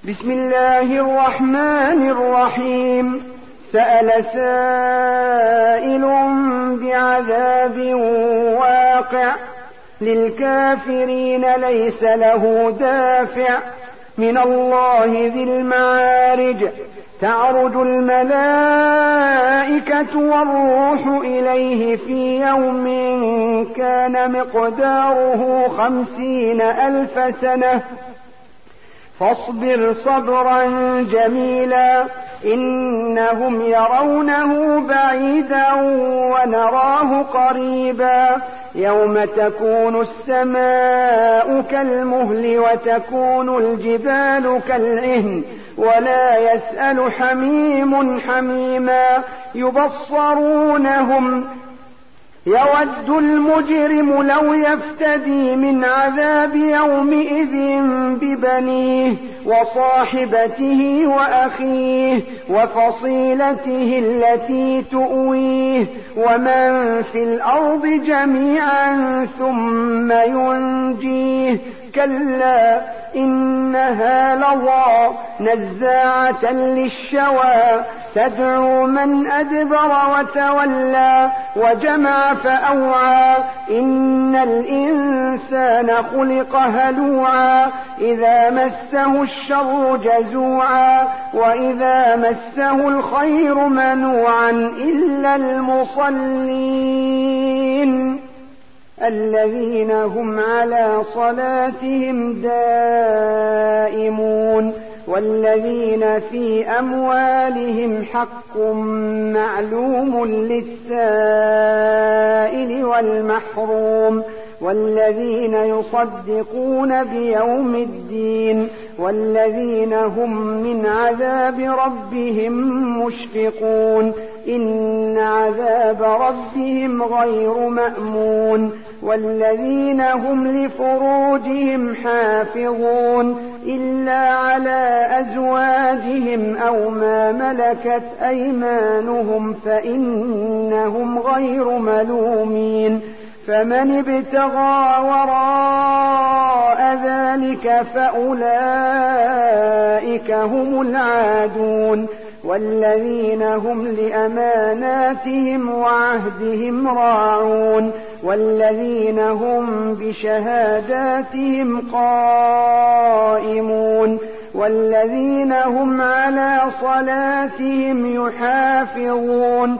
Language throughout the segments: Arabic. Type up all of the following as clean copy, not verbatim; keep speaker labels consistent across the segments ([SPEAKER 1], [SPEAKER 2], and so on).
[SPEAKER 1] بسم الله الرحمن الرحيم. سأل سائل بعذاب واقع للكافرين ليس له دافع من الله ذي المعارج. تعرج الملائكة والروح إليه في يوم كان مقداره 50,000 سنة فاصبر صبرا جميلا إنهم يرونه بعيدا ونراه قريبا يوم تكون السماء كالمهل وتكون الجبال كالعهن ولا يسأل حميم حميما يبصرونهم يود المجرم لو يفتدي من عذاب يومئذ ببنيه وصاحبته وأخيه وفصيلته التي تؤويه ومن في الأرض جميعا ثم ينجيه كلا إنها لظى نزاعة للشوى تدعو من أدبر وتولى وجمع فأوعى إن الإنسان خلق هلوعا إذا مسه الشر جزوعا وإذا مسه الخير منوعا إلا المصلين الذين هم على صلاتهم دائمون والذين في أموالهم حق معلوم للسائل والمحروم والذين يصدقون بيوم الدين والذين هم من عذاب ربهم مشفقون إن عذاب ربهم غير مأمون والذين هم لفروجهم حافظون إلا على أزواجهم أو ما ملكت أيمانهم فإنهم غير ملومين فمن ابتغى وراء ذلك فأولئك هم العادون والذين هم لأماناتهم وعهدهم راعون والذين هم بشهاداتهم قائمون والذين هم على صلاتهم يحافظون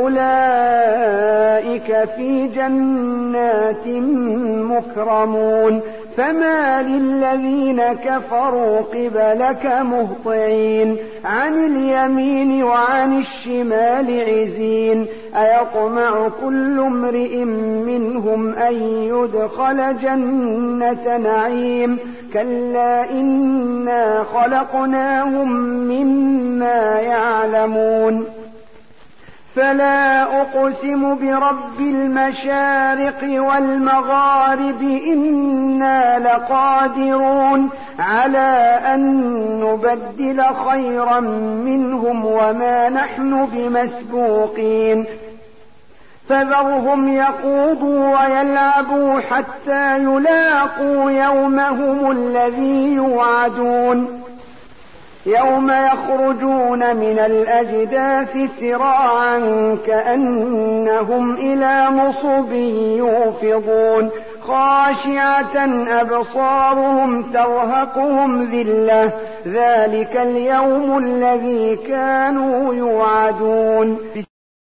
[SPEAKER 1] أولئك في جنات مكرمون فما للذين كفروا قبلك مهطعين عن اليمين وعن الشمال عزين أيطمع كل امرئ منهم أن يدخل جنة نعيم كلا إنا خلقناهم مما يعلمون فلا أقسم برب المشارق والمغارب إنا لقادرون على أن نبدل خيرا منهم وما نحن بمسبوقين فذرهم يخوضوا ويلعبوا حتى يلاقوا يومهم الذي يوعدون يوم يخرجون من الأجداث سراعا كأنهم إلى نصب يوفضون خاشعة أبصارهم ترهقهم ذلة ذلك اليوم الذي كانوا يوعدون.